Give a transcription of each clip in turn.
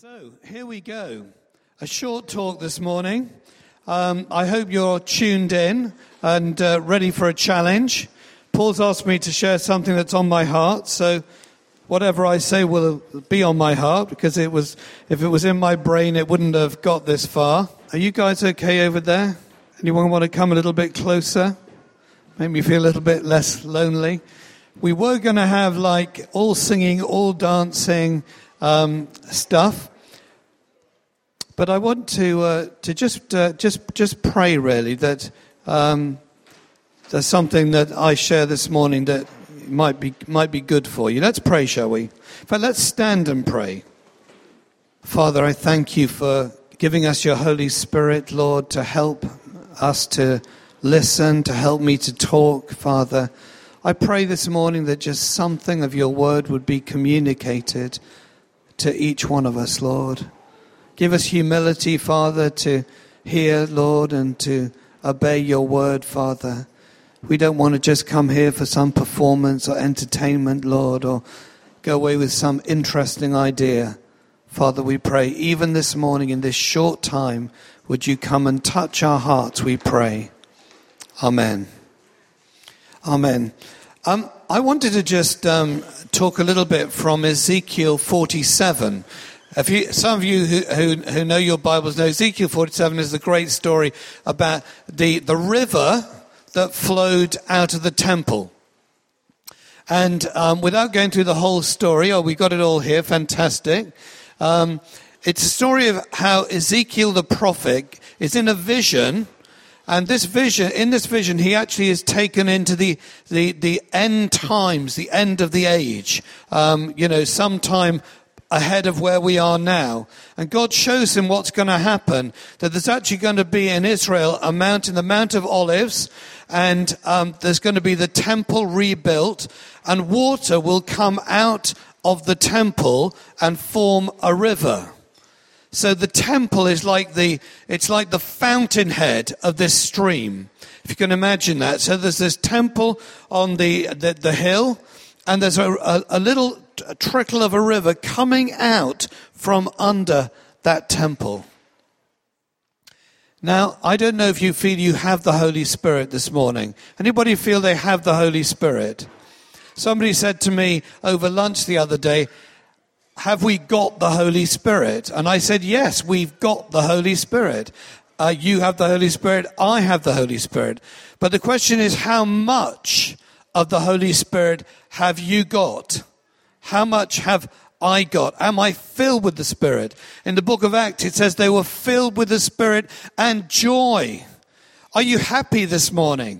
So, here we go. A short talk this morning. I hope you're tuned in and ready for a challenge. Paul's asked me to share something that's on my heart, so whatever I say will be on my heart, because if it was in my brain, it wouldn't have got this far. Are you guys okay over there? Anyone want to come a little bit closer? Make me feel a little bit less lonely. We were going to have like all singing, all dancing stuff. But I want to just pray really that there's something that I share this morning that might be good for you. Let's pray, shall we? In fact, let's stand and pray. Father, I thank you for giving us your Holy Spirit, Lord, to help us to listen, to help me to talk, Father. I pray this morning that just something of your word would be communicated to each one of us, Lord. Give us humility, Father, to hear, Lord, and to obey your word, Father. We don't want to just come here for some performance or entertainment, Lord, or go away with some interesting idea. Father, we pray, even this morning in this short time, would you come and touch our hearts, we pray. Amen. Amen. I wanted to just talk a little bit from Ezekiel 47. Some of you who know your Bibles know Ezekiel 47 is the great story about the river that flowed out of the temple. And without going through the whole story, we got it all here, fantastic. It's a story of how Ezekiel the prophet is in a vision. And in this vision, he actually is taken into the end times, the end of the age. Sometime ahead of where we are now. And God shows him what's going to happen. That there's actually going to be in Israel a mountain, the Mount of Olives, and there's going to be the temple rebuilt, and water will come out of the temple and form a river. So the temple is it's like the fountainhead of this stream, if you can imagine that. So there's this temple on the hill, and there's a little trickle of a river coming out from under that temple. Now, I don't know if you feel you have the Holy Spirit this morning. Anybody feel they have the Holy Spirit? Somebody said to me over lunch the other day, have we got the Holy Spirit? And I said, yes, we've got the Holy Spirit. You have the Holy Spirit, I have the Holy Spirit. But the question is, how much of the Holy Spirit have you got? How much have I got? Am I filled with the Spirit? In the book of Acts, it says they were filled with the Spirit and joy. Are you happy this morning?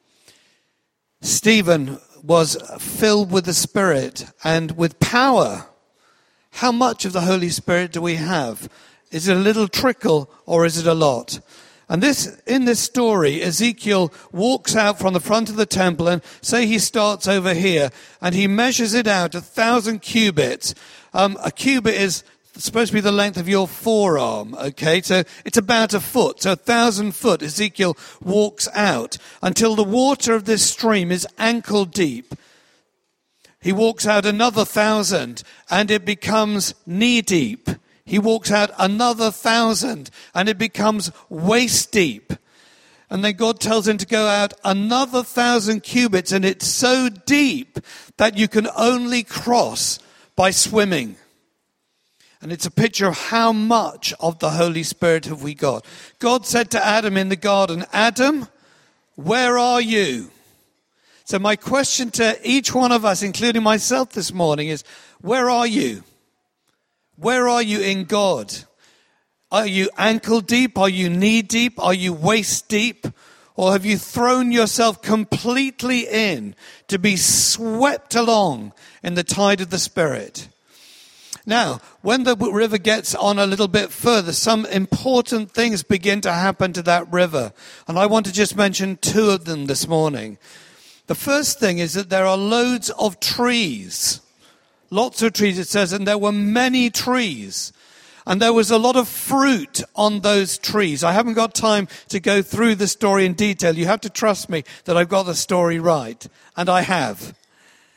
Stephen was filled with the Spirit and with power. How much of the Holy Spirit do we have? Is it a little trickle or is it a lot? And in this story, Ezekiel walks out from the front of the temple, and say he starts over here, and he measures it out 1,000 cubits. A cubit is supposed to be the length of your forearm, okay? So it's about a foot. So 1,000 foot, Ezekiel walks out until the water of this stream is ankle deep. He walks out another 1,000, and it becomes knee deep. He walks out another 1,000, and it becomes waist deep. And then God tells him to go out another 1,000 cubits, and it's so deep that you can only cross by swimming. And it's a picture of how much of the Holy Spirit have we got. God said to Adam in the garden, Adam, where are you? So my question to each one of us, including myself this morning, is, where are you? Where are you in God? Are you ankle deep? Are you knee deep? Are you waist deep? Or have you thrown yourself completely in to be swept along in the tide of the Spirit? Now, when the river gets on a little bit further, some important things begin to happen to that river. And I want to just mention two of them this morning. The first thing is that there are loads of trees. Lots of trees, it says, and there were many trees. And there was a lot of fruit on those trees. I haven't got time to go through the story in detail. You have to trust me that I've got the story right. And I have.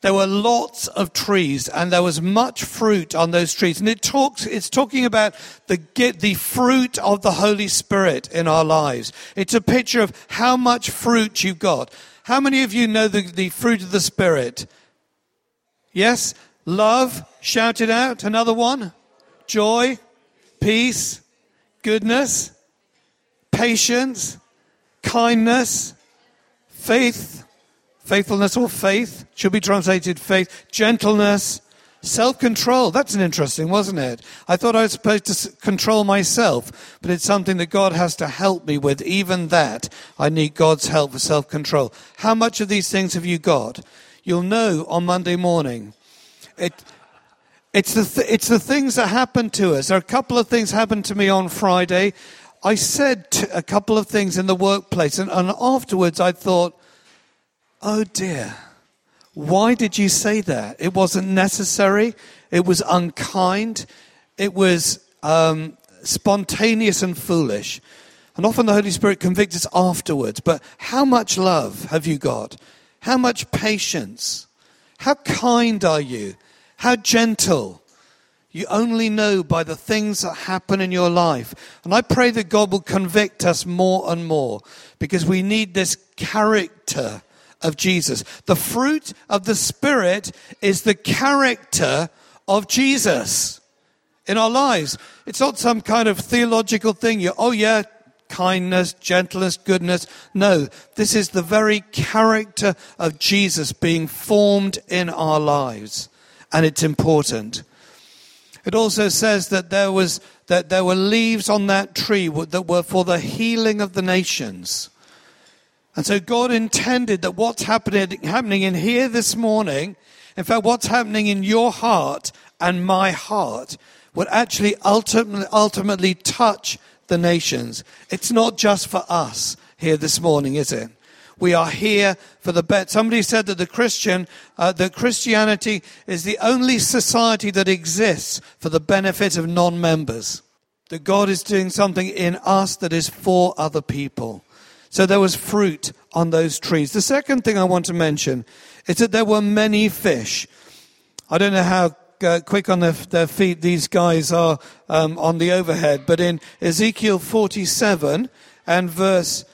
there were lots of trees, and there was much fruit on those trees. And it's talking about the fruit of the Holy Spirit in our lives. It's a picture of how much fruit you've got. How many of you know the fruit of the Spirit? Yes? Love, shout it out. Another one. Joy, peace, goodness, patience, kindness, faithfulness or faith, should be translated faith, gentleness, self-control. That's an interesting, wasn't it? I thought I was supposed to control myself, but it's something that God has to help me with. Even that, I need God's help for self-control. How much of these things have you got? You'll know on Monday morning. It's the things that happen to us. There are a couple of things happened to me on Friday. I said a couple of things in the workplace, and afterwards I thought, oh dear, why did you say that? It wasn't necessary. It was unkind. It was spontaneous and foolish. And often the Holy Spirit convicts us afterwards. But how much love have you got? How much patience? How kind are you? How gentle? You only know by the things that happen in your life. And I pray that God will convict us more and more, because we need this character of Jesus. The fruit of the Spirit is the character of Jesus in our lives. It's not some kind of theological thing. Kindness, gentleness, goodness. No, this is the very character of Jesus being formed in our lives. And it's important. It also says that there were leaves on that tree that were for the healing of the nations. And so God intended that what's happening in here this morning, in fact, what's happening in your heart and my heart, would actually ultimately touch the nations. It's not just for us here this morning, is it? We are here for the best. Somebody said that that Christianity is the only society that exists for the benefit of non-members. That God is doing something in us that is for other people. So there was fruit on those trees. The second thing I want to mention is that there were many fish. I don't know how quick on their feet these guys are on the overhead, but in Ezekiel 47 and verse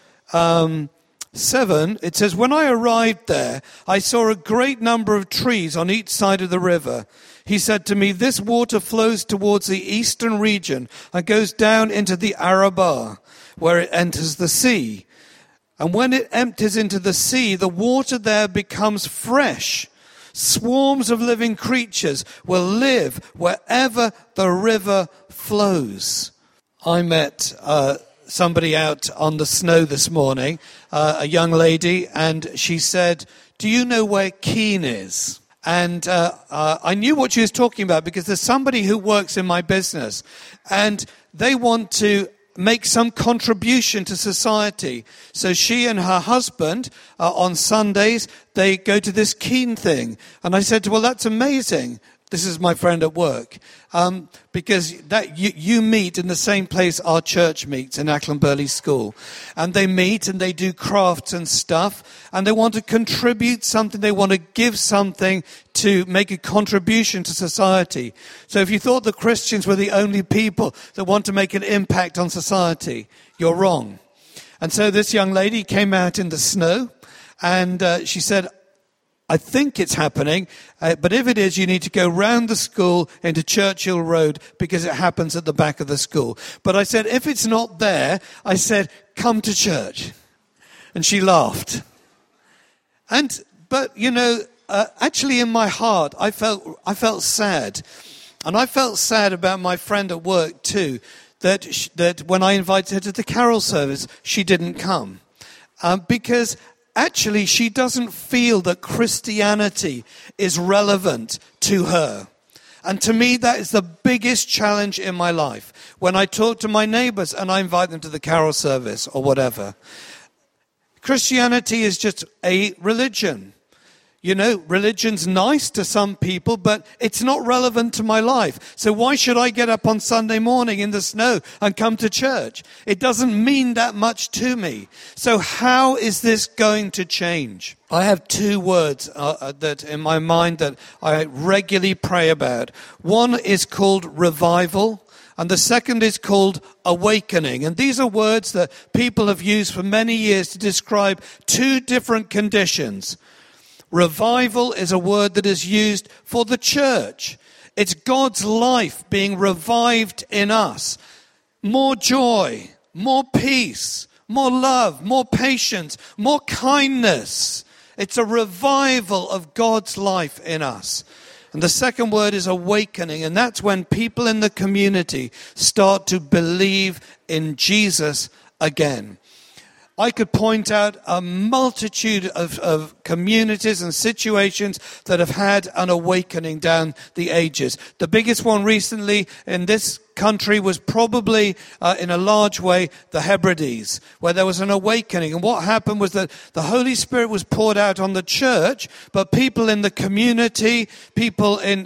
7, it says, "When I arrived there, I saw a great number of trees on each side of the river. He said to me, 'This water flows towards the eastern region and goes down into the Arabah, where it enters the sea. And when it empties into the sea, the water there becomes fresh. Swarms of living creatures will live wherever the river flows.'" I met somebody out on the snow this morning, a young lady, and she said, "Do you know where Keene is?" And I knew what she was talking about, because there's somebody who works in my business, and they want to make some contribution to society. So she and her husband, on Sundays, they go to this Keene thing. And I said, "Well, that's amazing." This is my friend at work. Because you meet in the same place our church meets, in Ackland Burley School. And they meet and they do crafts and stuff. And they want to contribute something. They want to give something to make a contribution to society. So if you thought the Christians were the only people that want to make an impact on society, you're wrong. And so this young lady came out in the snow. And she said, "I think it's happening, but if it is, you need to go round the school into Churchill Road, because it happens at the back of the school." But I said, if it's not there, I said, "Come to church." And she laughed. But actually in my heart, I felt sad. And I felt sad about my friend at work too, that when I invited her to the carol service, she didn't come. Because actually, she doesn't feel that Christianity is relevant to her. And to me, that is the biggest challenge in my life. When I talk to my neighbors and I invite them to the carol service or whatever, Christianity is just a religion. You know, religion's nice to some people, but it's not relevant to my life. So why should I get up on Sunday morning in the snow and come to church? It doesn't mean that much to me. So how is this going to change? I have two words that in my mind that I regularly pray about. One is called revival, and the second is called awakening. And these are words that people have used for many years to describe two different conditions. Revival is a word that is used for the church. It's God's life being revived in us. More joy, more peace, more love, more patience, more kindness. It's a revival of God's life in us. And the second word is awakening, and that's when people in the community start to believe in Jesus again. I could point out a multitude of communities and situations that have had an awakening down the ages. The biggest one recently in this country was probably, in a large way, the Hebrides, where there was an awakening. And what happened was that the Holy Spirit was poured out on the church, but people in the community, people in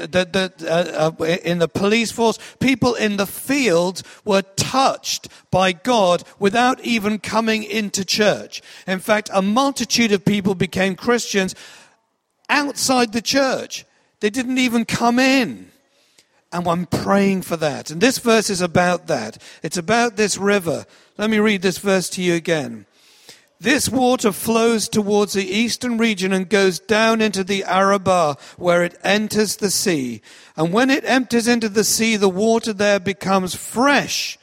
the police force, people in the fields were touched by God without even coming into church. In fact, a multitude of people became Christians outside the church. They didn't even come in. And I'm praying for that. And this verse is about that. It's about this river. Let me read this verse to you again. This water flows towards the eastern region and goes down into the Arabah, where it enters the sea. And when it empties into the sea, the water there becomes fresh.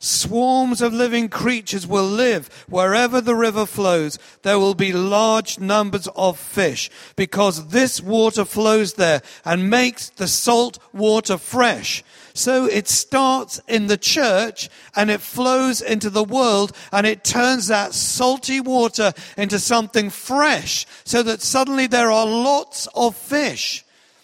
Swarms of living creatures will live wherever the river flows. There will be large numbers of fish because this water flows there and makes the salt water fresh. So it starts in the church and it flows into the world and it turns that salty water into something fresh so that suddenly there are lots of fish.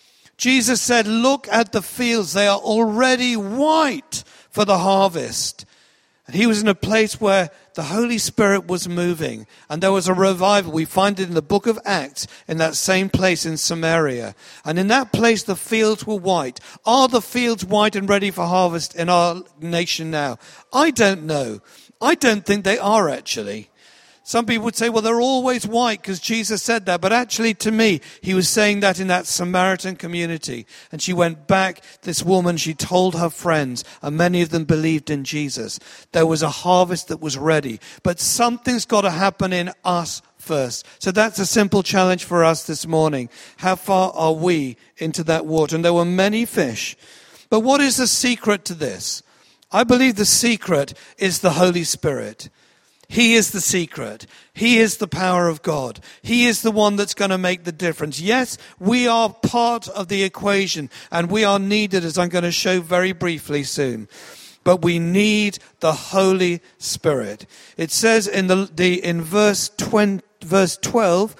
Jesus said, look at the fields. They are already white for the harvest. And he was in a place where the Holy Spirit was moving and there was a revival. We find it in the book of Acts in that same place in Samaria. And in that place the fields were white. Are the fields white and ready for harvest in our nation now? I don't know. I don't think they are actually. Some people would say, well, they're always white because Jesus said that. But actually, to me, he was saying that in that Samaritan community. And she went back, this woman, she told her friends, and many of them believed in Jesus. There was a harvest that was ready. But something's got to happen in us first. So that's a simple challenge for us this morning. How far are we into that water? And there were many fish. But what is the secret to this? I believe the secret is the Holy Spirit. He is the secret. He is the power of God. He is the one that's going to make the difference. Yes, we are part of the equation and we are needed, as I'm going to show very briefly soon. But we need the Holy Spirit. It says in verse 12,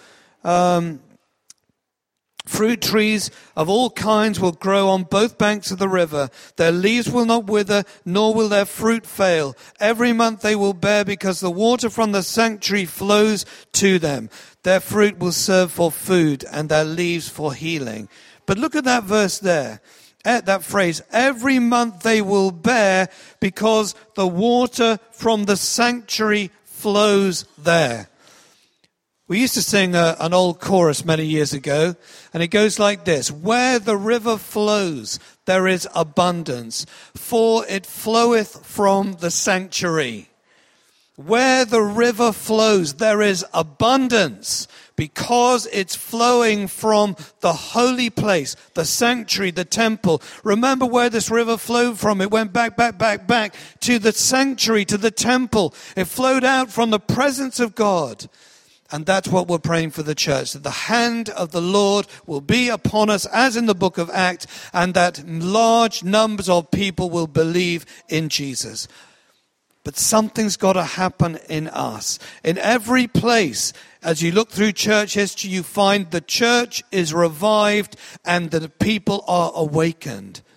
fruit trees of all kinds will grow on both banks of the river. Their leaves will not wither, nor will their fruit fail. Every month they will bear because the water from the sanctuary flows to them. Their fruit will serve for food and their leaves for healing. But look at that verse there. That phrase, every month they will bear because the water from the sanctuary flows there. We used to sing an old chorus many years ago, and it goes like this. Where the river flows, there is abundance, for it floweth from the sanctuary. Where the river flows, there is abundance, because it's flowing from the holy place, the sanctuary, the temple. Remember where this river flowed from. It went back to the sanctuary, to the temple. It flowed out from the presence of God. And that's what we're praying for the church, that the hand of the Lord will be upon us, as in the book of Acts, and that large numbers of people will believe in Jesus. But something's got to happen in us. In every place, as you look through church history, you find the church is revived and the people are awakened.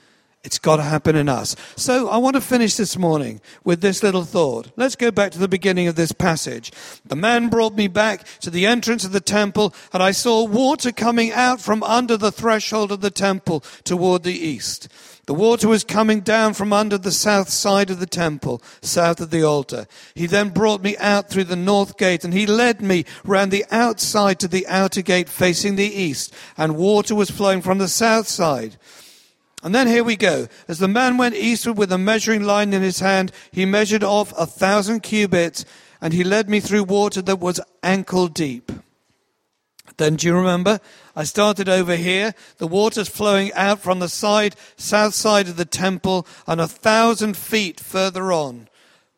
It's got to happen in us. So I want to finish this morning with this little thought. Let's go back to the beginning of this passage. The man brought me back to the entrance of the temple, and I saw water coming out from under the threshold of the temple toward the east. The water was coming down from under the south side of the temple, south of the altar. He then brought me out through the north gate, and he led me round the outside to the outer gate facing the east, and water was flowing from the south side. And then here we go. As the man went eastward with a measuring line in his hand, he measured off 1,000 cubits, and he led me through water that was ankle deep. Then, do you remember? I started over here. The water's flowing out from the south side of the temple, and 1,000 feet further on,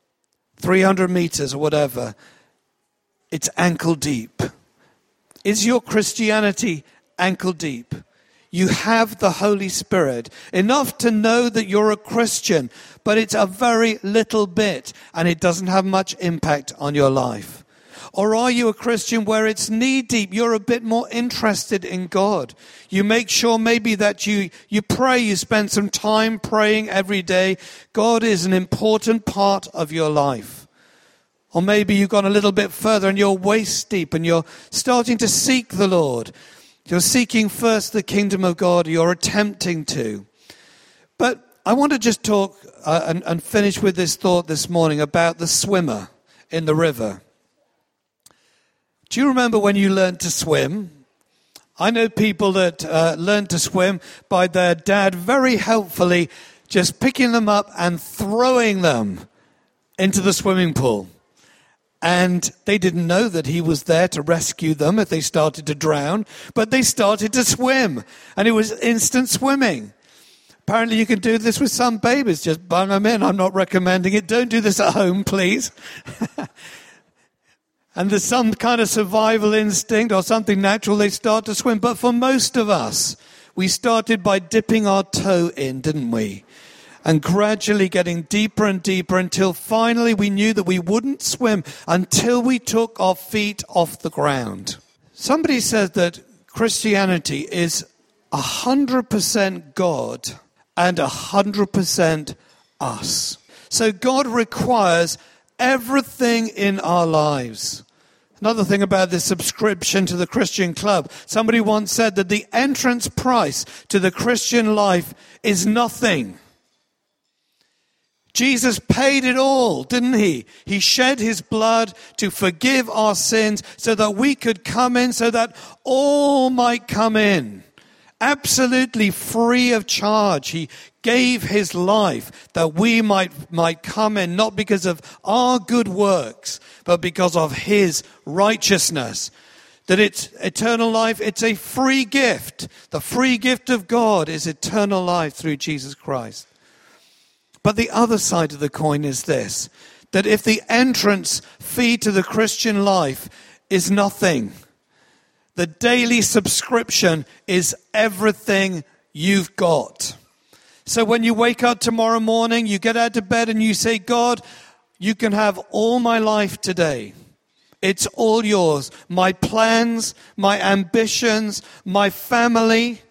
300 meters or whatever, it's ankle deep. Is your Christianity ankle deep? You have the Holy Spirit, enough to know that you're a Christian, but it's a very little bit, and it doesn't have much impact on your life. Or are you a Christian where it's knee-deep? You're a bit more interested in God. You make sure maybe that you pray, you spend some time praying every day. God is an important part of your life. Or maybe you've gone a little bit further and you're waist-deep and you're starting to seek the Lord. You're seeking first the kingdom of God. You're attempting to. But I want to just talk and finish with this thought this morning about the swimmer in the river. Do you remember when you learned to swim? I know people that learned to swim by their dad very helpfully just picking them up and throwing them into the swimming pool. And they didn't know that he was there to rescue them if they started to drown, but they started to swim, and it was instant swimming. Apparently you can do this with some babies. Just bung them in. I'm not recommending it. Don't do this at home, please. And there's some kind of survival instinct or something natural, they start to swim. But for most of us, we started by dipping our toe in, didn't we? And gradually getting deeper and deeper until finally we knew that we wouldn't swim until we took our feet off the ground. Somebody said that Christianity is 100% God and 100% us. So God requires everything in our lives. Another thing about this subscription to the Christian Club, somebody once said that the entrance price to the Christian life is nothing. Jesus paid it all, didn't he? He shed his blood to forgive our sins so that we could come in, so that all might come in. Absolutely free of charge. He gave his life that we might come in, not because of our good works, but because of his righteousness. That it's eternal life, it's a free gift. The free gift of God is eternal life through Jesus Christ. But the other side of the coin is this, that if the entrance fee to the Christian life is nothing, the daily subscription is everything you've got. So when you wake up tomorrow morning, you get out of bed and you say, God, you can have all my life today. It's all yours. My plans, my ambitions, my family,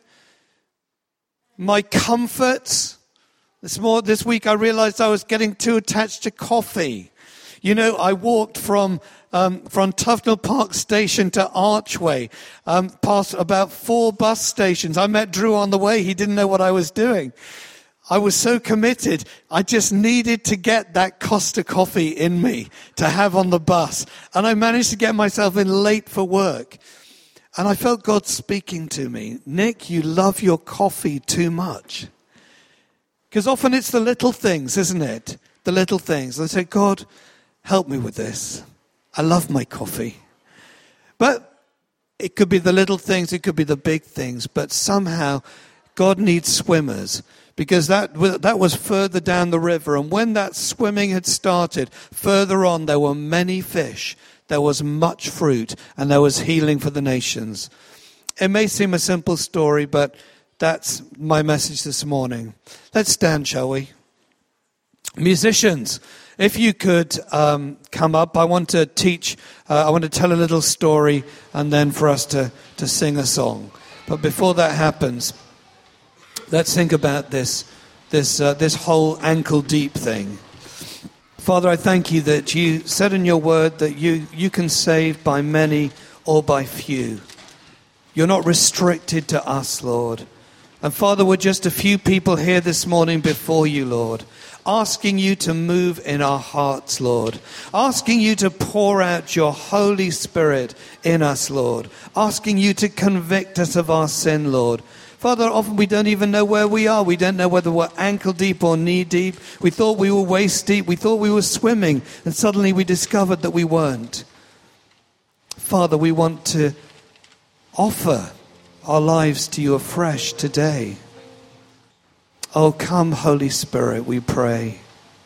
my comforts. This week I realized I was getting too attached to coffee. You know, I walked from Tufnell Park Station to Archway, past about 4 bus stations. I met Drew on the way. He didn't know what I was doing. I was so committed. I just needed to get that Costa coffee in me to have on the bus. And I managed to get myself in late for work. And I felt God speaking to me. Nick, you love your coffee too much. Because often it's the little things, isn't it? The little things. I say, God, help me with this. I love my coffee. But it could be the little things, it could be the big things. But somehow God needs swimmers. Because that was further down the river. And when that swimming had started, further on there were many fish. There was much fruit. And there was healing for the nations. It may seem a simple story, but that's my message this morning. Let's stand, shall we? Musicians, if you could come up, I want to teach, I want to tell a little story and then for us to sing a song. But before that happens, let's think about this this whole ankle deep thing. Father, I thank you that you said in your word that you can save by many or by few. You're not restricted to us, Lord. And Father, we're just a few people here this morning before you, Lord, asking you to move in our hearts, Lord, asking you to pour out your Holy Spirit in us, Lord, asking you to convict us of our sin, Lord. Father, often we don't even know where we are. We don't know whether we're ankle deep or knee deep. We thought we were waist deep. We thought we were swimming, and suddenly we discovered that we weren't. Father, we want to offer our lives to you afresh today. Oh, come, Holy Spirit, we pray.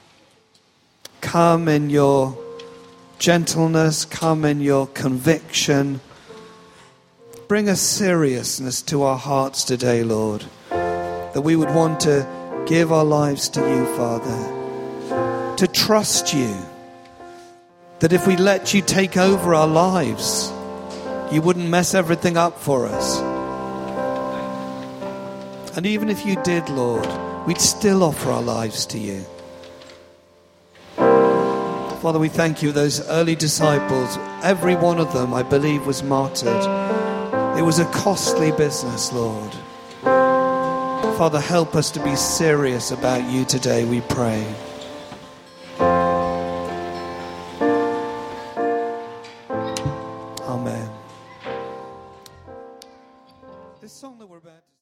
Come in your gentleness, come in your conviction. Bring a seriousness to our hearts today, Lord, that we would want to give our lives to you, Father, to trust you, that if we let you take over our lives, you wouldn't mess everything up for us. And even if you did, Lord, we'd still offer our lives to you. Father, we thank you, those early disciples, every one of them, I believe, was martyred. It was a costly business, Lord. Father, help us to be serious about you today, we pray. Amen. This song that we're about to